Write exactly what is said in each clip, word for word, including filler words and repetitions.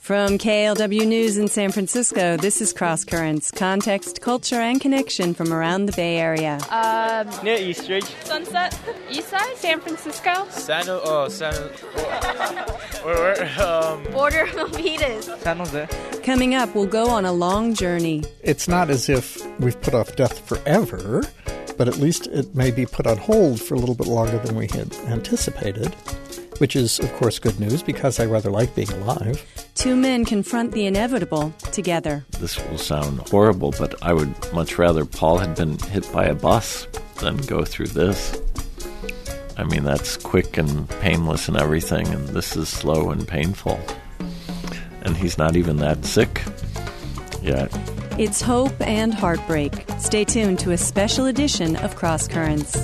From K L W News in San Francisco, this is Cross Currents, context, culture, and connection from around the Bay Area. Um, Near Eastridge. Sunset, East Side, San Francisco. San oh, San where, where, um, Border of Milpitas. San Jose. Coming up, we'll go on a long journey. It's not as if we've put off death forever, but at least it may be put on hold for a little bit longer than we had anticipated, which is, of course, good news because I rather like being alive. Two men confront the inevitable together. This will sound horrible, but I would much rather Paul had been hit by a bus than go through this. I mean, that's quick and painless and everything, and this is slow and painful. And he's not even that sick yet. It's hope and heartbreak. Stay tuned to a special edition of Cross Currents.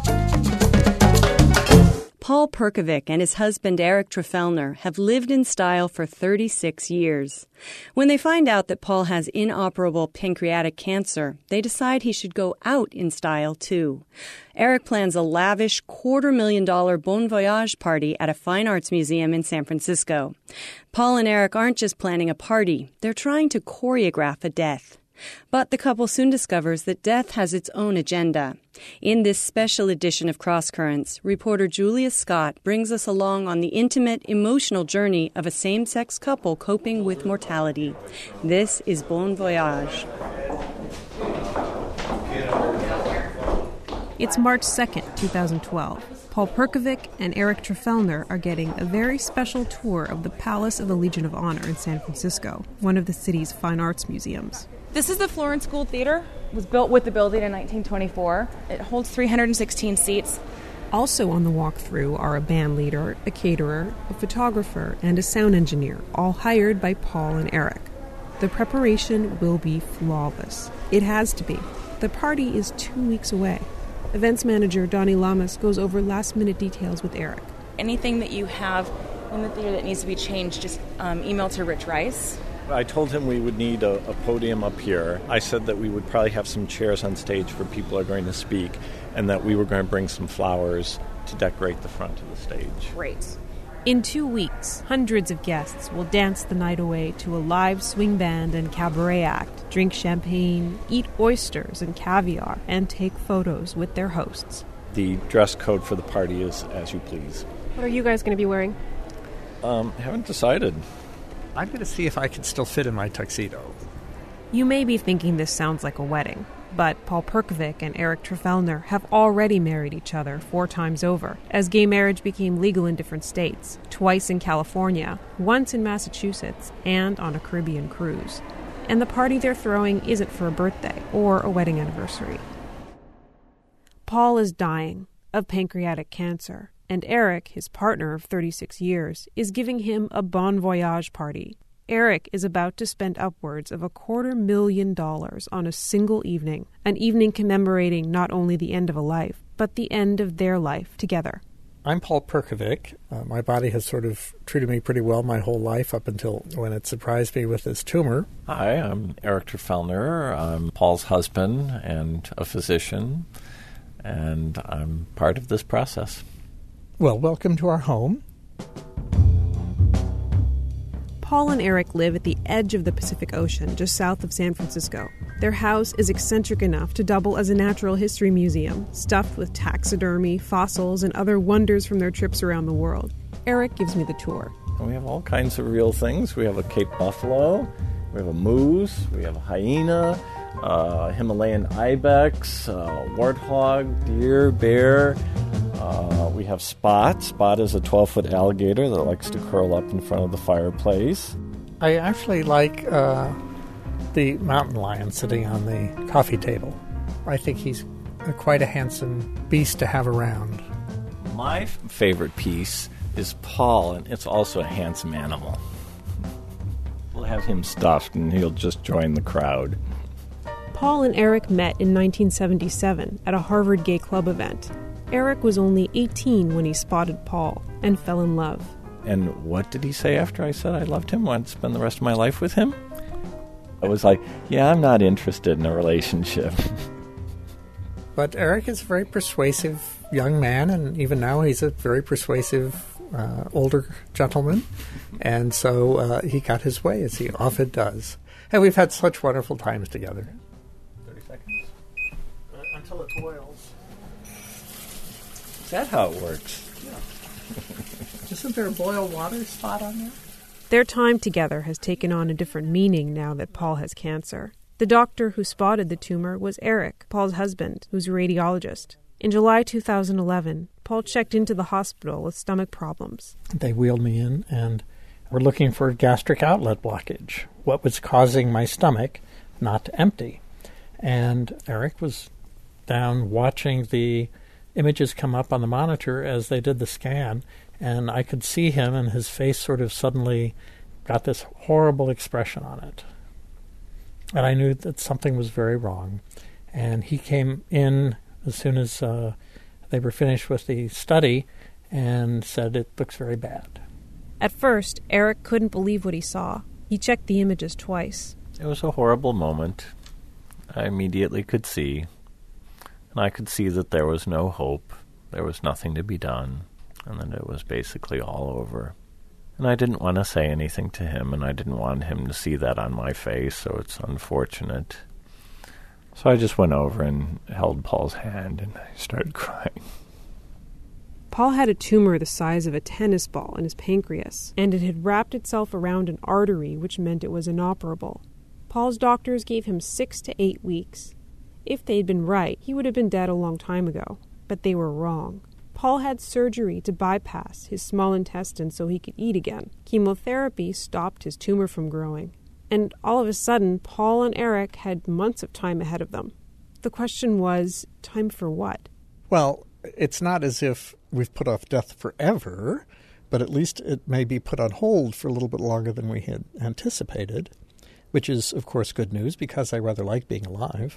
Paul Perkovic and his husband Eric Trefellner have lived in style for thirty-six years. When they find out that Paul has inoperable pancreatic cancer, they decide he should go out in style too. Eric plans a lavish quarter million dollar Bon Voyage party at a fine arts museum in San Francisco. Paul and Eric aren't just planning a party, they're trying to choreograph a death. But the couple soon discovers that death has its own agenda. In this special edition of Cross Currents, reporter Julia Scott brings us along on the intimate, emotional journey of a same-sex couple coping with mortality. This is Bon Voyage. It's March second, twenty twelve. Paul Perkovic and Eric Trefellner are getting a very special tour of the Palace of the Legion of Honor in San Francisco, one of the city's fine arts museums. This is the Florence School Theater. It was built with the building in nineteen twenty-four. It holds three hundred sixteen seats. Also on the walkthrough are a band leader, a caterer, a photographer, and a sound engineer, all hired by Paul and Eric. The preparation will be flawless. It has to be. The party is two weeks away. Events manager Donnie Lamas goes over last-minute details with Eric. Anything that you have in the theater that needs to be changed, just um, email to Rich Rice. I told him we would need a, a podium up here. I said that we would probably have some chairs on stage for people who are going to speak, and that we were going to bring some flowers to decorate the front of the stage. Great. In two weeks, hundreds of guests will dance the night away to a live swing band and cabaret act, drink champagne, eat oysters and caviar, and take photos with their hosts. The dress code for the party is as you please. What are you guys going to be wearing? Um, haven't decided. I'm going to see if I can still fit in my tuxedo. You may be thinking this sounds like a wedding, but Paul Perkovic and Eric Trefellner have already married each other four times over, as gay marriage became legal in different states, twice in California, once in Massachusetts, and on a Caribbean cruise. And the party they're throwing isn't for a birthday or a wedding anniversary. Paul is dying of pancreatic cancer, and Eric, his partner of thirty-six years, is giving him a Bon Voyage party. Eric is about to spend upwards of a quarter million dollars on a single evening, an evening commemorating not only the end of a life, but the end of their life together. I'm Paul Perkovic. Uh, my body has sort of treated me pretty well my whole life up until when it surprised me with this tumor. Hi, I'm Eric Trefellner. I'm Paul's husband and a physician, and I'm part of this process. Well, welcome to our home. Paul and Eric live at the edge of the Pacific Ocean, just south of San Francisco. Their house is eccentric enough to double as a natural history museum, stuffed with taxidermy, fossils, and other wonders from their trips around the world. Eric gives me the tour. We have all kinds of real things. We have a Cape buffalo, we have a moose, we have a hyena, uh, Himalayan ibex, uh, warthog, deer, bear. Uh, we have Spot. Spot is a twelve-foot alligator that likes to curl up in front of the fireplace. I actually like uh, the mountain lion sitting on the coffee table. I think he's a, quite a handsome beast to have around. My f- favorite piece is Paul, and it's also a handsome animal. We'll have him stuffed, and he'll just join the crowd. Paul and Eric met in nineteen seventy-seven at a Harvard Gay Club event. Eric was only eighteen when he spotted Paul and fell in love. And what did he say after I said I loved him? Wanted to spend the rest of my life with him? I was like, yeah, I'm not interested in a relationship. But Eric is a very persuasive young man, and even now he's a very persuasive uh, older gentleman, and so uh, he got his way, as he often does. And we've had such wonderful times together. thirty seconds. Uh, until it boils. Is that how it works? Yeah. Isn't there a boil water spot on there? Their time together has taken on a different meaning now that Paul has cancer. The doctor who spotted the tumor was Eric, Paul's husband, who's a radiologist. In July two thousand eleven, Paul checked into the hospital with stomach problems. They wheeled me in and were looking for a gastric outlet blockage, what was causing my stomach not to empty. And Eric was down watching the images come up on the monitor as they did the scan, and I could see him, and his face sort of suddenly got this horrible expression on it. And I knew that something was very wrong. And he came in as soon as uh, they were finished with the study and said, "It looks very bad." At first, Eric couldn't believe what he saw. He checked the images twice. It was a horrible moment. I immediately could see, and I could see that there was no hope. There was nothing to be done, and that it was basically all over. And I didn't want to say anything to him, and I didn't want him to see that on my face, so it's unfortunate. So I just went over and held Paul's hand, and I started crying. Paul had a tumor the size of a tennis ball in his pancreas, and it had wrapped itself around an artery, which meant it was inoperable. Paul's doctors gave him six to eight weeks. If they'd been right, he would have been dead a long time ago, but they were wrong. Paul had surgery to bypass his small intestine so he could eat again. Chemotherapy stopped his tumor from growing. And all of a sudden, Paul and Eric had months of time ahead of them. The question was, time for what? Well, it's not as if we've put off death forever, but at least it may be put on hold for a little bit longer than we had anticipated, which is, of course, good news because I rather like being alive.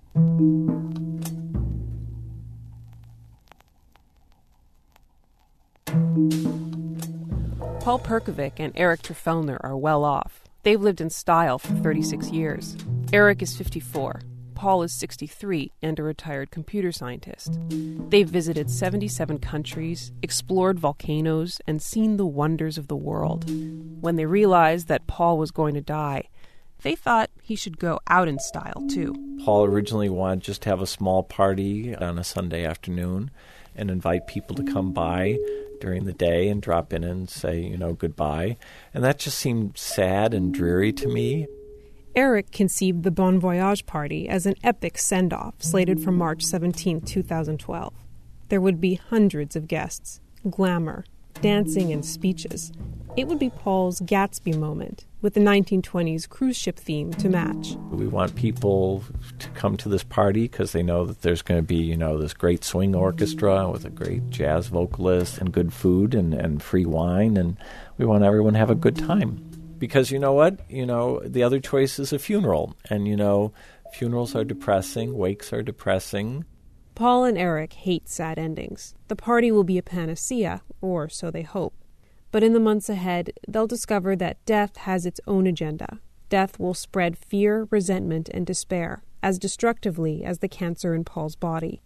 Paul Perkovic and Eric Trefellner are well off. They've lived in style for thirty-six years. Eric is fifty-four. Paul is sixty-three and a retired computer scientist. They've visited seventy-seven countries, explored volcanoes, and seen the wonders of the world. When they realized that Paul was going to die, they thought he should go out in style, too. Paul originally wanted just to have a small party on a Sunday afternoon and invite people to come by during the day and drop in and say, you know, goodbye. And that just seemed sad and dreary to me. Eric conceived the Bon Voyage party as an epic send-off slated for March seventeenth, twenty twelve. There would be hundreds of guests, glamour, dancing, and speeches. It would be Paul's Gatsby moment, with the nineteen twenties cruise ship theme to match. We want people to come to this party because they know that there's going to be, you know, this great swing orchestra with a great jazz vocalist and good food and, and free wine, and we want everyone to have a good time. Because you know what? You know, the other choice is a funeral. And, you know, funerals are depressing, wakes are depressing. Paul and Eric hate sad endings. The party will be a panacea, or so they hope. But in the months ahead, they'll discover that death has its own agenda. Death will spread fear, resentment, and despair, as destructively as the cancer in Paul's body.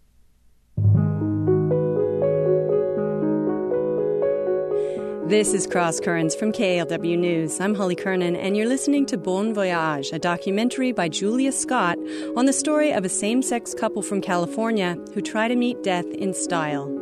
This is Cross Currents from K L W News. I'm Holly Kernan, and you're listening to Bon Voyage, a documentary by Julia Scott on the story of a same-sex couple from California who try to meet death in style.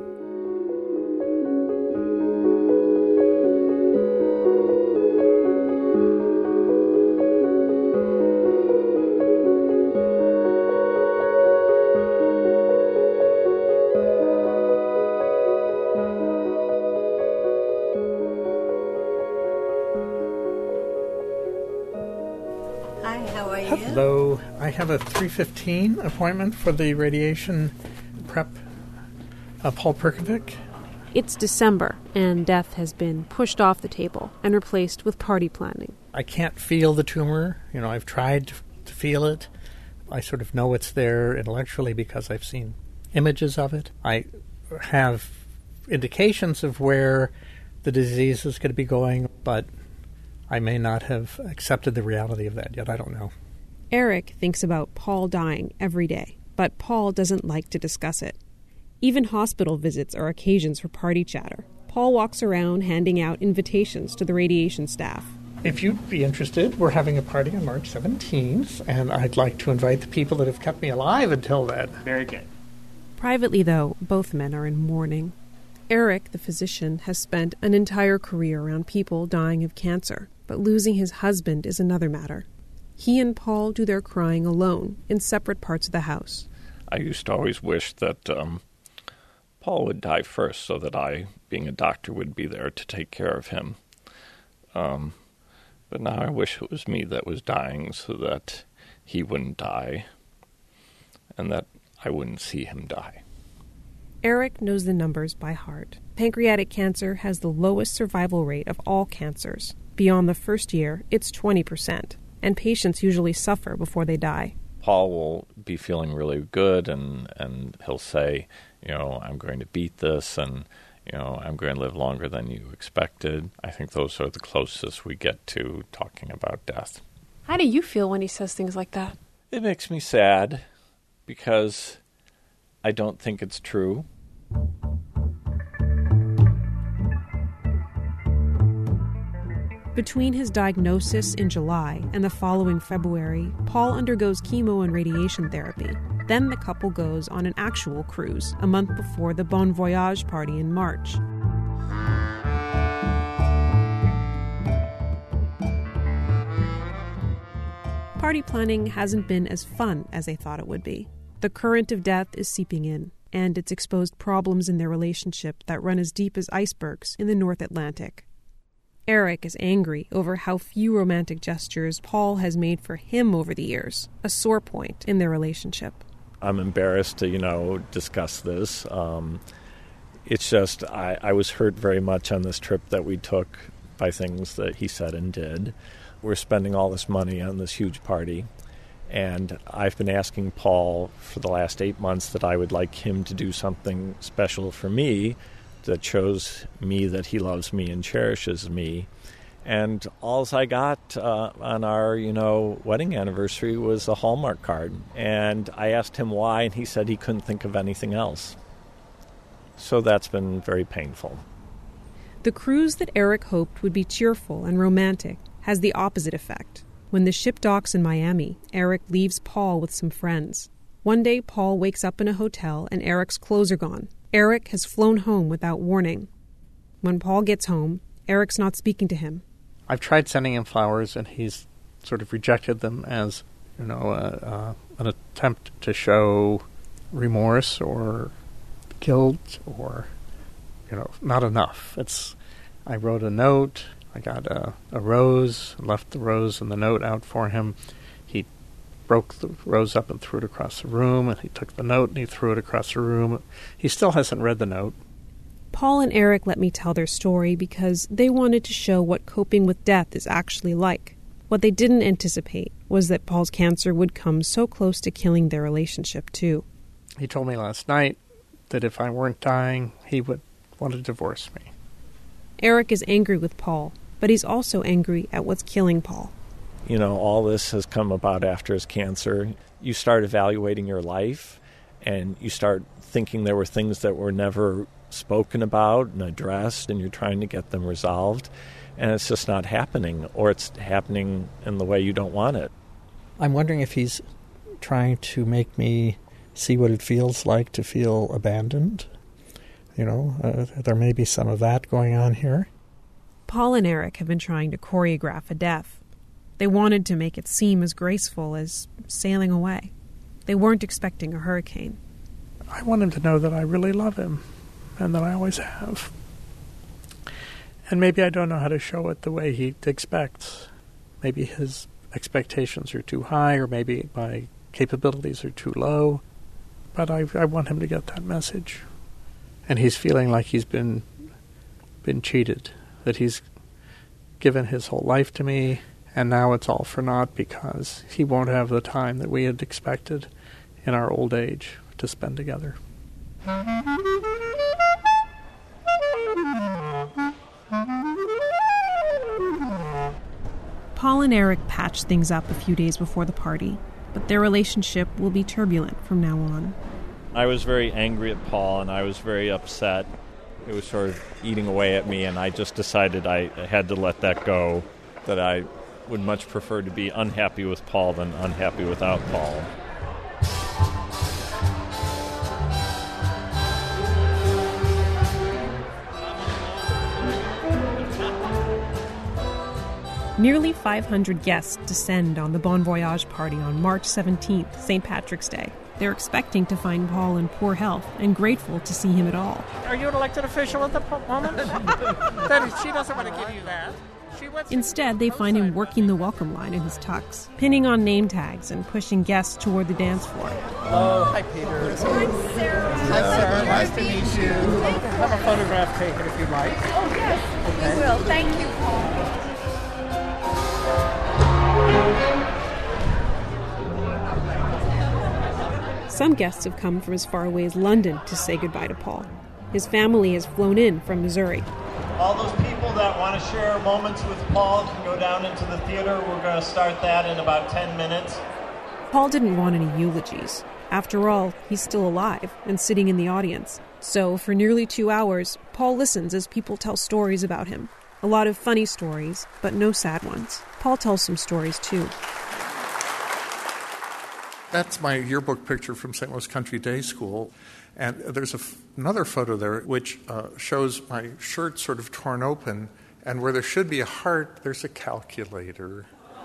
Hello. I have a three fifteen appointment for the radiation prep. Uh, Paul Perkovic. It's December, and death has been pushed off the table and replaced with party planning. I can't feel the tumor. You know, I've tried to, to feel it. I sort of know it's there intellectually because I've seen images of it. I have indications of where the disease is going to be going, but I may not have accepted the reality of that yet. I don't know. Eric thinks about Paul dying every day, but Paul doesn't like to discuss it. Even hospital visits are occasions for party chatter. Paul walks around handing out invitations to the radiation staff. If you'd be interested, we're having a party on March seventeenth, and I'd like to invite the people that have kept me alive until then. Very good. Privately, though, both men are in mourning. Eric, the physician, has spent an entire career around people dying of cancer, but losing his husband is another matter. He and Paul do their crying alone, in separate parts of the house. I used to always wish that um, Paul would die first so that I, being a doctor, would be there to take care of him. Um, but now I wish it was me that was dying so that he wouldn't die and that I wouldn't see him die. Eric knows the numbers by heart. Pancreatic cancer has the lowest survival rate of all cancers. Beyond the first year, it's twenty percent, and patients usually suffer before they die. Paul will be feeling really good, and, and he'll say, you know, I'm going to beat this, and, you know, I'm going to live longer than you expected. I think those are the closest we get to talking about death. How do you feel when he says things like that? It makes me sad because I don't think it's true. Between his diagnosis in July and the following February, Paul undergoes chemo and radiation therapy. Then the couple goes on an actual cruise a month before the Bon Voyage party in March. Party planning hasn't been as fun as they thought it would be. The current of death is seeping in, and it's exposed problems in their relationship that run as deep as icebergs in the North Atlantic. Eric is angry over how few romantic gestures Paul has made for him over the years, a sore point in their relationship. I'm embarrassed to, you know, discuss this. Um, it's just I, I was hurt very much on this trip that we took by things that he said and did. We're spending all this money on this huge party, and I've been asking Paul for the last eight months that I would like him to do something special for me that shows me that he loves me and cherishes me. And all I got uh, on our, you know, wedding anniversary was a Hallmark card. And I asked him why, and he said he couldn't think of anything else. So that's been very painful. The cruise that Eric hoped would be cheerful and romantic has the opposite effect. When the ship docks in Miami, Eric leaves Paul with some friends. One day, Paul wakes up in a hotel and Eric's clothes are gone. Eric has flown home without warning. When Paul gets home, Eric's not speaking to him. I've tried sending him flowers, and he's sort of rejected them as, you know, uh, uh, an attempt to show remorse or guilt or, you know, not enough. It's. I wrote a note. I got a, a rose, left the rose and the note out for him. He broke the rose up and threw it across the room, and he took the note and he threw it across the room. He still hasn't read the note. Paul and Eric let me tell their story because they wanted to show what coping with death is actually like. What they didn't anticipate was that Paul's cancer would come so close to killing their relationship, too. He told me last night that if I weren't dying, he would want to divorce me. Eric is angry with Paul, but he's also angry at what's killing Paul. You know, all this has come about after his cancer. You start evaluating your life, and you start thinking there were things that were never spoken about and addressed, and you're trying to get them resolved, and it's just not happening, or it's happening in the way you don't want it. I'm wondering if he's trying to make me see what it feels like to feel abandoned. You know, uh, there may be some of that going on here. Paul and Eric have been trying to choreograph a death. They wanted to make it seem as graceful as sailing away. They weren't expecting a hurricane. I want him to know that I really love him, and that I always have. And maybe I don't know how to show it the way he expects. Maybe his expectations are too high, or maybe my capabilities are too low. But I, I want him to get that message. And he's feeling like he's been been cheated, that he's given his whole life to me, and now it's all for naught because he won't have the time that we had expected in our old age to spend together. Paul and Eric patched things up a few days before the party, but their relationship will be turbulent from now on. I was very angry at Paul, and I was very upset. It was sort of eating away at me, and I just decided I had to let that go, that I would much prefer to be unhappy with Paul than unhappy without Paul. Nearly five hundred guests descend on the Bon Voyage party on March seventeenth, Saint Patrick's Day. They're expecting to find Paul in poor health and grateful to see him at all. Are you an elected official at the moment? That is, she doesn't want to give you that. She wants Instead, they find him working the welcome line in his tux, pinning on name tags and pushing guests toward the dance floor. Oh, hi, Peter. Hi, Sarah. Hi, Sarah. Nice to meet you. Have a photograph taken if you'd like. Oh, yes. Okay. We will. Thank you, Paul. Some guests have come from as far away as London to say goodbye to Paul. His family has flown in from Missouri. All those people that want to share moments with Paul can go down into the theater. We're going to start that in about ten minutes. Paul didn't want any eulogies. After all, he's still alive and sitting in the audience. So, for nearly two hours, Paul listens as people tell stories about him. A lot of funny stories, but no sad ones. Paul tells some stories, too. That's my yearbook picture from Saint Louis Country Day School. And there's a f- another photo there which uh, shows my shirt sort of torn open, and where there should be a heart, there's a calculator.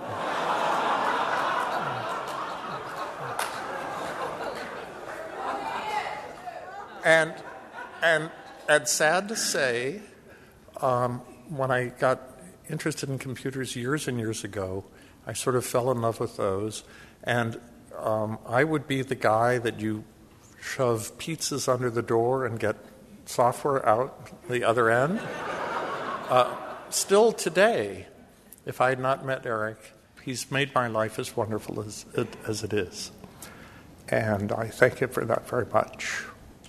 and and and sad to say, um, when I got interested in computers years and years ago, I sort of fell in love with those, and um, I would be the guy that you shove pizzas under the door and get software out the other end. Uh, still today, if I had not met Eric, he's made my life as wonderful as it, as it is. And I thank him for that very much.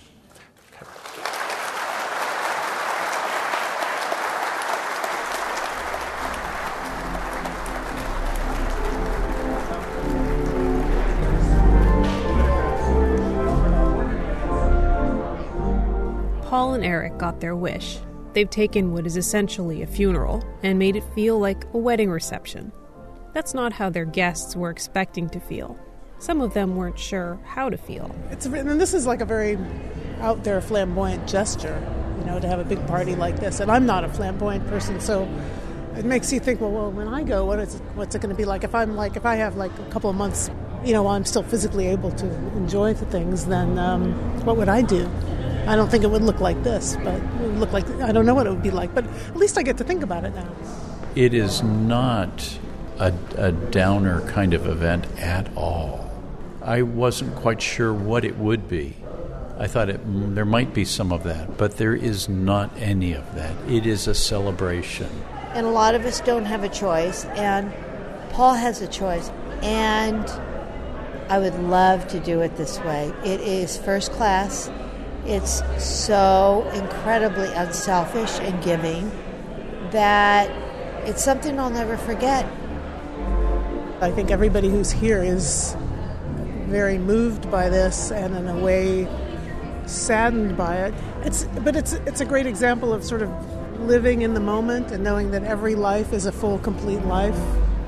Paul and Eric got their wish. They've taken what is essentially a funeral and made it feel like a wedding reception. That's not how their guests were expecting to feel. Some of them weren't sure how to feel. It's and this is like a very out there flamboyant gesture, you know, to have a big party like this. And I'm not a flamboyant person, so it makes you think, well, well when I go, what is it, what's it going to be like? If I'm like, if I have like a couple of months, you know, I'm still physically able to enjoy the things, then um, what would I do? I don't think it would look like this, but it would look like, I don't know what it would be like, but at least I get to think about it now. It is not a, a downer kind of event at all. I wasn't quite sure what it would be. I thought it, there might be some of that, but there is not any of that. It is a celebration. And a lot of us don't have a choice, and Paul has a choice, and I would love to do it this way. It is first class. It's so incredibly unselfish and giving that it's something I'll never forget. I think everybody who's here is very moved by this and in a way saddened by it. It's but it's it's a great example of sort of living in the moment and knowing that every life is a full, complete life.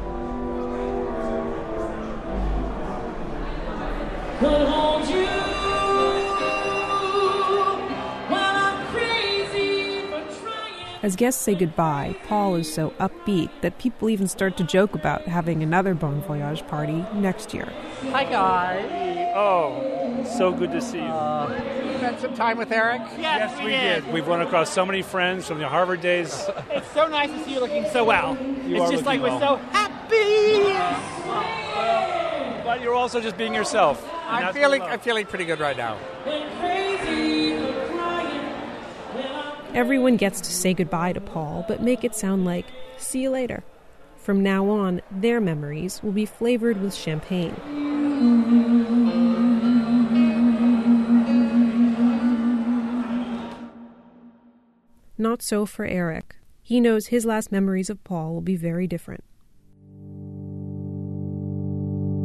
Could hold you. As guests say goodbye, Paul is so upbeat that people even start to joke about having another Bon Voyage party next year. Hi, guys. Oh, so good to see you. Uh, you spent some time with Eric? Yes, yes we, we did. did. We've run across so many friends from the Harvard days. It's so nice to see you looking so well. You it's just like well. we're so happy. Uh, but you're also just being yourself. I'm feeling, I'm feeling pretty good right now. Everyone gets to say goodbye to Paul, but make it sound like, see you later. From now on, their memories will be flavored with champagne. Not so for Eric. He knows his last memories of Paul will be very different.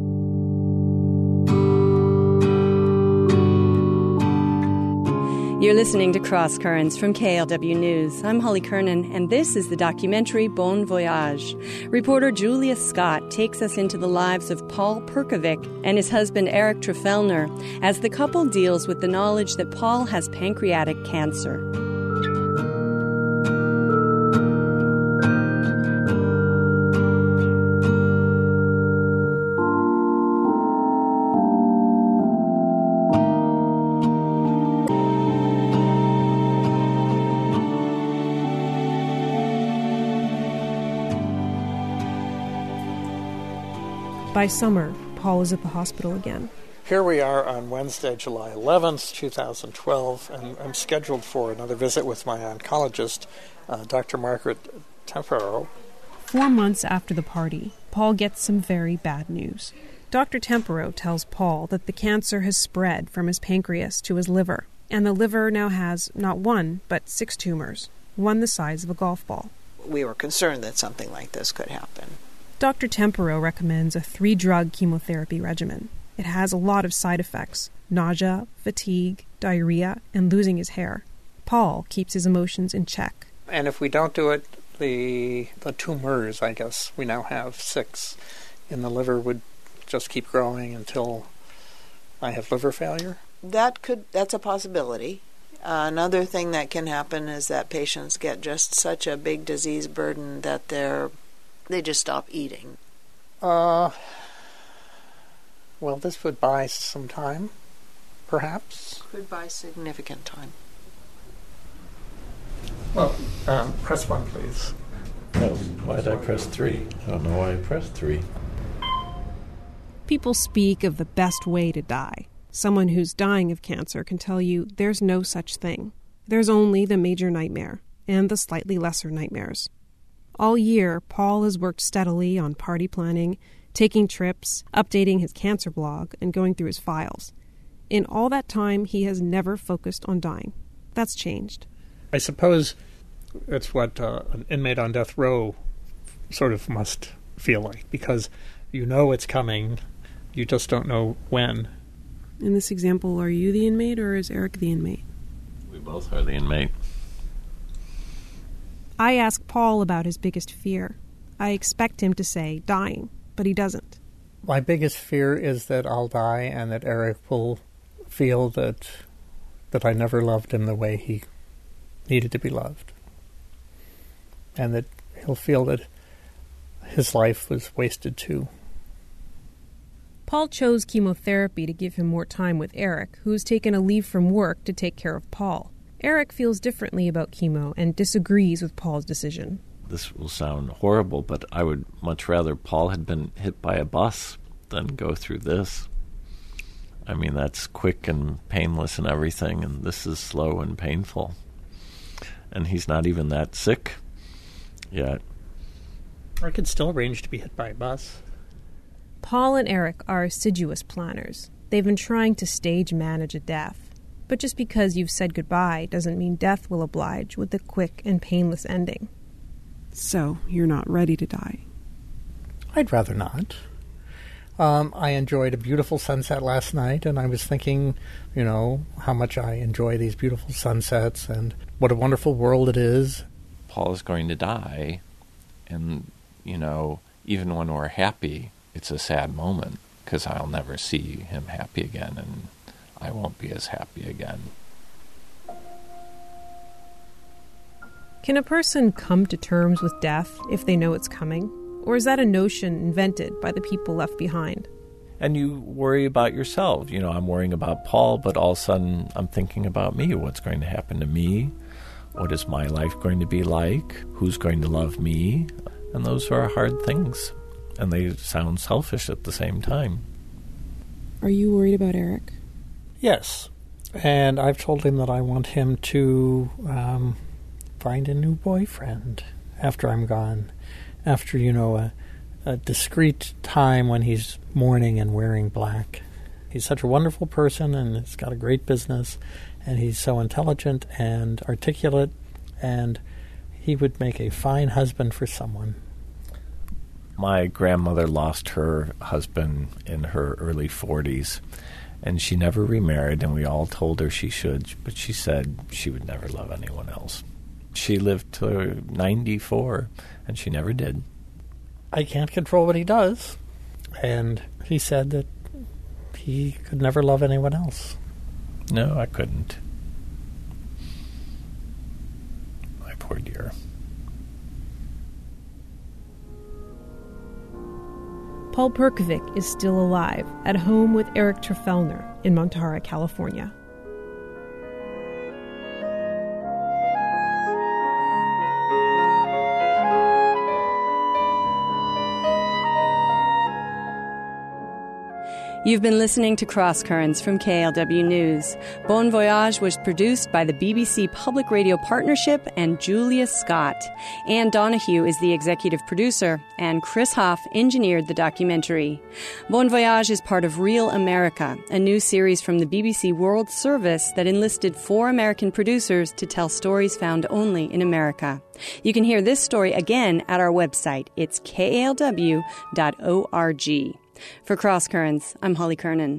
You're listening to Cross Currents from K L W News. I'm Holly Kernan, and this is the documentary Bon Voyage. Reporter Julia Scott takes us into the lives of Paul Perkovic and his husband Eric Trefellner as the couple deals with the knowledge that Paul has pancreatic cancer. By summer, Paul is at the hospital again. Here we are on Wednesday, July eleventh, twenty twelve, and I'm scheduled for another visit with my oncologist, uh, Doctor Margaret Tempero. Four months after the party, Paul gets some very bad news. Doctor Tempero tells Paul that the cancer has spread from his pancreas to his liver, and the liver now has not one, but six tumors, one the size of a golf ball. We were concerned that something like this could happen. Doctor Tempero recommends a three-drug chemotherapy regimen. It has a lot of side effects: nausea, fatigue, diarrhea, and losing his hair. Paul keeps his emotions in check. And if we don't do it, the the tumors, I guess, we now have six in the liver, would just keep growing until I have liver failure? That could, that's a possibility. Uh, another thing that can happen is that patients get just such a big disease burden that they're They just stop eating. Uh, well, this would buy some time, perhaps. Could buy significant time. Well, um, press one, please. Oh, why did I press three? I don't know why I pressed three. People speak of the best way to die. Someone who's dying of cancer can tell you there's no such thing. There's only the major nightmare and the slightly lesser nightmares. All year, Paul has worked steadily on party planning, taking trips, updating his cancer blog, and going through his files. In all that time, he has never focused on dying. That's changed. I suppose it's what uh, an inmate on death row sort of must feel like, because you know it's coming, you just don't know when. In this example, are you the inmate or is Eric the inmate? We both are the inmate. I ask Paul about his biggest fear. I expect him to say dying, but he doesn't. My biggest fear is that I'll die and that Eric will feel that that I never loved him the way he needed to be loved. And that he'll feel that his life was wasted too. Paul chose chemotherapy to give him more time with Eric, who's taken a leave from work to take care of Paul. Eric feels differently about chemo and disagrees with Paul's decision. This will sound horrible, but I would much rather Paul had been hit by a bus than go through this. I mean, that's quick and painless and everything, and this is slow and painful. And he's not even that sick yet. I could still arrange to be hit by a bus. Paul and Eric are assiduous planners. They've been trying to stage manage a death. But just because you've said goodbye doesn't mean death will oblige with a quick and painless ending. So, you're not ready to die? I'd rather not. Um, I enjoyed a beautiful sunset last night, and I was thinking, you know, how much I enjoy these beautiful sunsets and what a wonderful world it is. Paul is going to die, and, you know, even when we're happy, it's a sad moment, because I'll never see him happy again, and I won't be as happy again. Can a person come to terms with death if they know it's coming? Or is that a notion invented by the people left behind? And you worry about yourself. You know, I'm worrying about Paul, but all of a sudden I'm thinking about me. What's going to happen to me? What is my life going to be like? Who's going to love me? And those are hard things. And they sound selfish at the same time. Are you worried about Eric? Yes, and I've told him that I want him to um, find a new boyfriend after I'm gone, after, you know, a, a discreet time when he's mourning and wearing black. He's such a wonderful person, and he's got a great business, and he's so intelligent and articulate, and he would make a fine husband for someone. My grandmother lost her husband in her early forties, And she never remarried, and we all told her she should, but she said she would never love anyone else. She lived to ninety-four, and she never did. I can't control what he does. And he said that he could never love anyone else. No, I couldn't. My poor dear. Paul Perkovic is still alive at home with Eric Trefellner in Montara, California. You've been listening to Cross Currents from K L W News. Bon Voyage was produced by the B B C Public Radio Partnership and Julia Scott. Anne Donahue is the executive producer, and Chris Hoff engineered the documentary. Bon Voyage is part of Real America, a new series from the B B C World Service that enlisted four American producers to tell stories found only in America. You can hear this story again at our website. It's K A L W dot org. For Cross Currents, I'm Holly Kernan.